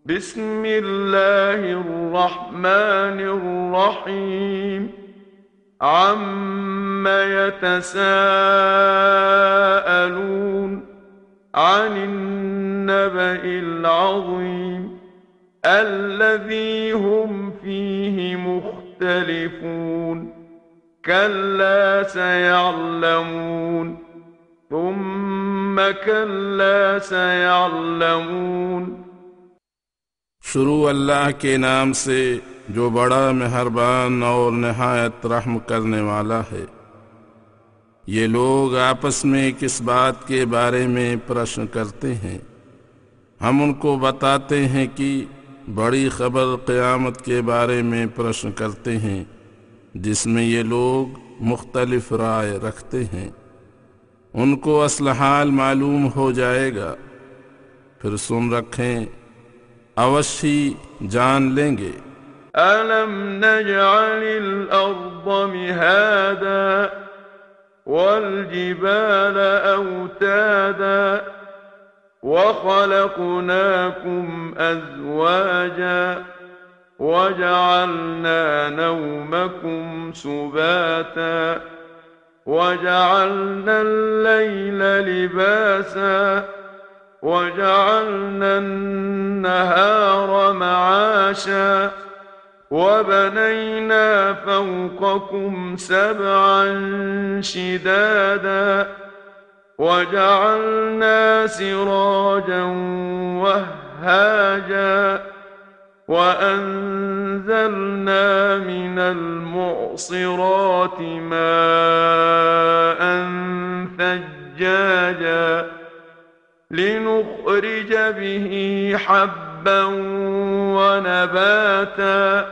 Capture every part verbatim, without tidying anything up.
بسم الله الرحمن الرحيم عم يتساءلون عن النبأ العظيم الذي هم فيه مختلفون كلا سيعلمون ثم كلا سيعلمون शुरू अल्लाह के नाम से जो बड़ा मेहरबान और नहायत रहम करने वाला है। ये लोग आपस में किस बात के बारे में प्रश्न करते हैं। हम उनको बताते हैं कि बड़ी खबर क़यामत के बारे में प्रश्न करते हैं जिसमें ये लोग मुख्तलिफ राय रखते हैं। उनको असल हाल मालूम हो जाएगा, फिर सुन रखें, अवश्य जान लेंगे। ألم نجعل الأرض مهادا والجبال أوتادا وخلقناكم أزواجا وجعلنا نومكم سباتا وجعلنا الليل لباسا وجعلنا النهار معاشا وبنينا فوقكم سبعا شدادا وجعلنا سراجا وهاجا وأنزلنا من المعصرات ماء ثجاجا لنخرج به حبا ونباتا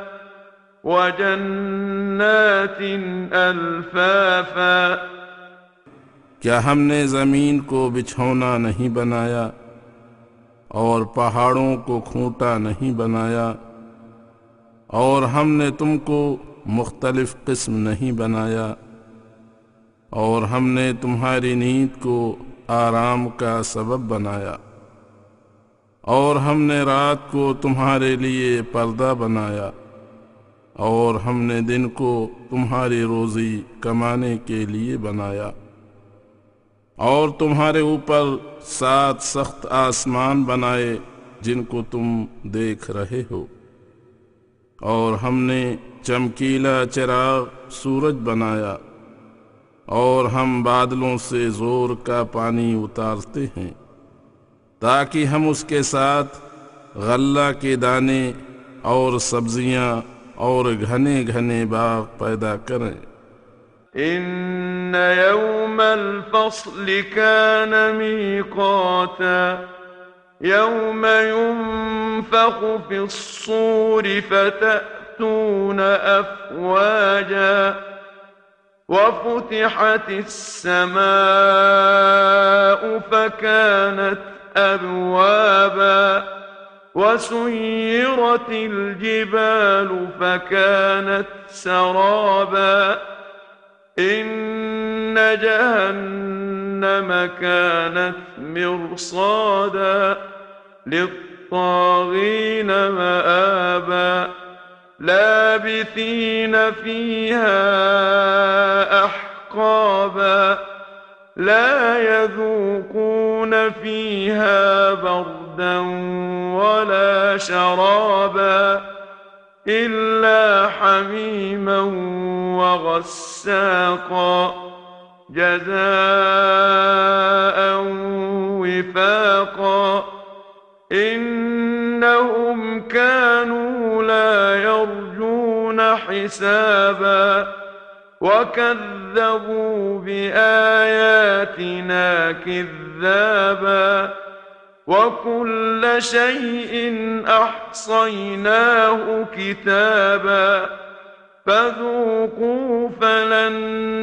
وجنات ألفافا क्या हमने ज़मीन को बिछौना नहीं बनाया और पहाड़ों को खूंटा नहीं बनाया, और हमने तुमको मुख्तलिफ किस्म नहीं बनाया, और हमने तुम्हारी नींद को आराम का सबब बनाया, और हमने रात को तुम्हारे लिए पर्दा बनाया, और हमने दिन को तुम्हारी रोज़ी कमाने के लिए बनाया, और तुम्हारे ऊपर सात सख्त आसमान बनाए जिनको तुम देख रहे हो, और हमने चमकीला चिराग सूरज बनाया, और हम बादलों से जोर का पानी उतारते हैं ताकि हम उसके साथ गल्ला के दाने और सब्जियां और घने घने बाग पैदा करें। إن يوم الفصل كان ميقاتا يوم ينفخ في الصور فتأتون أفواجا وفتحت السماء فكانت أبوابا وسيرت الجبال فكانت سرابا إن جهنم كانت مرصادا للطاغين مآبا لابثين فيها أحقابا لا يذوقون فيها بردا ولا شرابا إلا حميما وغساقا جزاء وفاقا إنهم كانوا لا يرجون حسابا وكذبوا بآياتنا كذابا وكل شيء أحصيناه كتابا فذوقوا فلن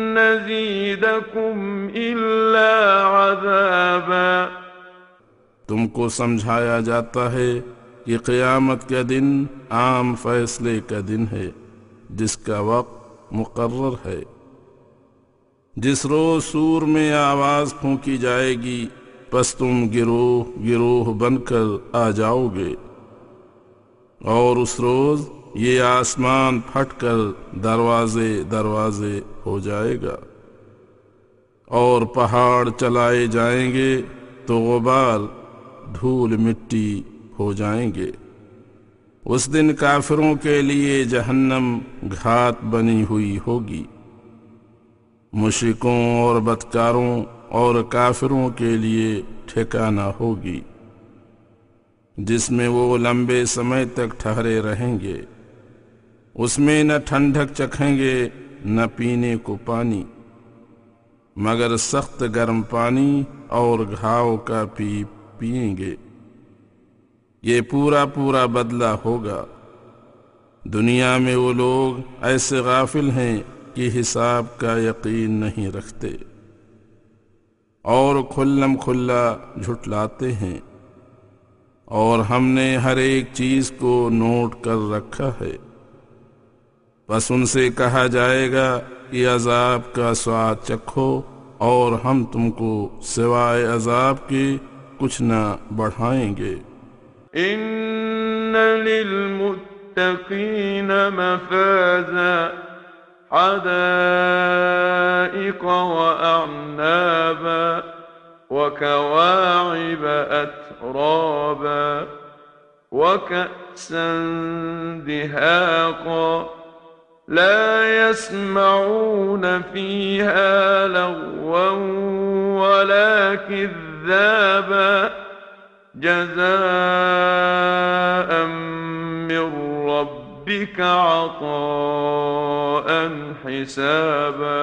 نزيدكم إلا عذابا। तुमको समझाया जाता है कि क़यामत का दिन आम फैसले का दिन है जिसका वक्त मुकर्रर है। जिस रोज सूर में आवाज फूंकी जाएगी, बस तुम गिरोह गिरोह बनकर आ जाओगे और उस रोज ये आसमान फटकर दरवाजे दरवाजे हो जाएगा और पहाड़ चलाए जाएंगे तो गुबार धूल मिट्टी हो जाएंगे। उस दिन काफिरों के लिए जहन्नम घात बनी हुई होगी। मुश्रिकों और बदकारों और काफिरों के लिए ठिकाना होगी जिसमें वो लंबे समय तक ठहरे रहेंगे। उसमें न ठंडक चखेंगे न पीने को पानी, मगर सख्त गर्म पानी और घाव का पी पिएंगे। ये पूरा पूरा बदला होगा। दुनिया में वो लोग ऐसे गाफिल हैं कि हिसाब का यकीन नहीं रखते और खुल्लम खुल्ला झुटलाते हैं। और हमने हर एक चीज को नोट कर रखा है। बस उनसे कहा जाएगा कि अजाब का स्वाद चखो और हम तुमको सिवाय अजाब के कुछ न बढ़ाएंगे। इन्न लिलमुत्तकीन मफाज़ा हदाइक़ व अअनाबा व कवाइब अतराबा व कअसन दिहाक़ा ला यस्मऊन फीहा लग़वन वला किज़्ज़ाबा जज़ाअन मिन रब्बिक अताअन हिसाबा।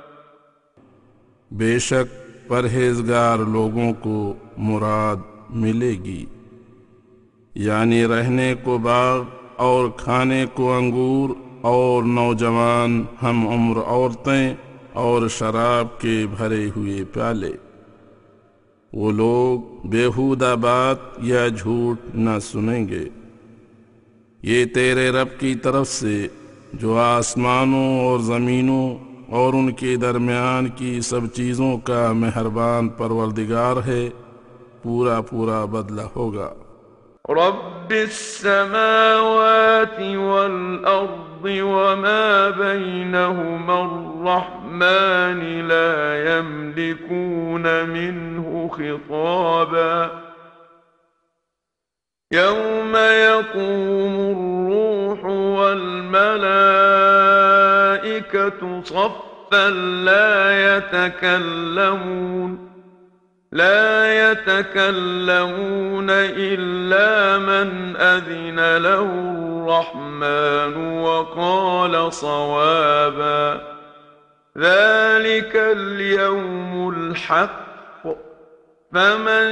बेशक परहेजगार लोगों को मुराद मिलेगी, यानी रहने को बाग और खाने को अंगूर और नौजवान हम उम्र औरतें और शराब के भरे हुए प्याले। वो लोग बेहुदा बात या झूठ न सुनेंगे। ये तेरे रब की तरफ से जो आसमानों और ज़मीनों और उनके दरमियान की सब चीज़ों का मेहरबान परवरदिगार है, पूरा पूरा बदला होगा। रब्बिस समावाति वल अर्दि वमा बैनहुमा अर्रहमान ला यमलिकून मिन्हु खिताबा यौम यक़ूमुर रूह वल मलाइकतु सफ़्फ़न ला यतकल्लमून لا يتكلمون إلا من أذن له الرحمن وقال صوابا ذلك اليوم الحق فمن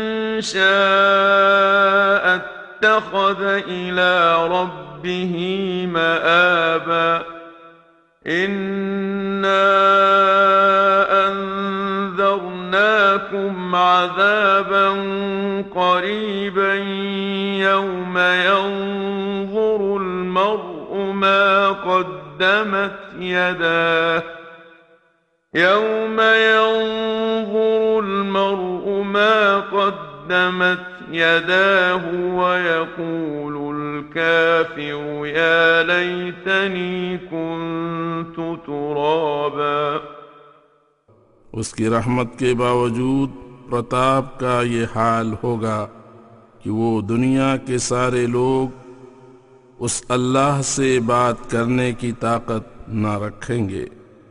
شاء اتخذ إلى ربه مآبا إنا أنذرناكم عذابا قريبا يوم ينظر المرء ما قدمت يداه يوم ينظر المرء ما قدمت يداه ويقول الكافر يا ليتني كنت ترابا। उसकी रहमत के बावजूद प्रताप का ये हाल होगा कि वो दुनिया के सारे लोग उस अल्लाह से बात करने की ताकत न रखेंगे।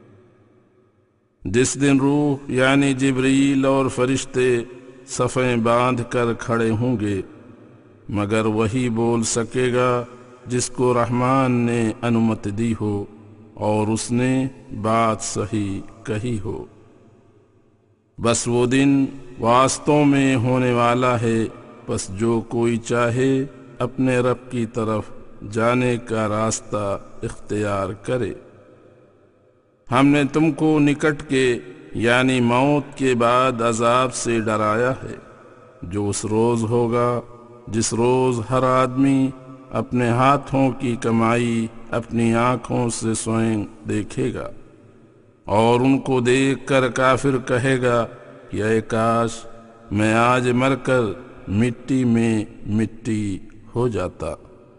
जिस दिन रूह यानी जिब्रील और फरिश्ते सफ़ें बांध कर खड़े होंगे, मगर वही बोल सकेगा जिसको रहमान ने अनुमति दी हो और उसने बात सही कही हो। बस वो दिन वास्तव में होने वाला है। बस जो कोई चाहे अपने रब की तरफ जाने का रास्ता इख्तियार करे। हमने तुमको निकट के यानी मौत के बाद अजाब से डराया है, जो उस रोज होगा जिस रोज हर आदमी अपने हाथों की कमाई अपनी आंखों से स्वयं देखेगा और उनको देखकर काफिर कहेगा कि ऐ काश मैं आज मरकर मिट्टी में मिट्टी हो जाता।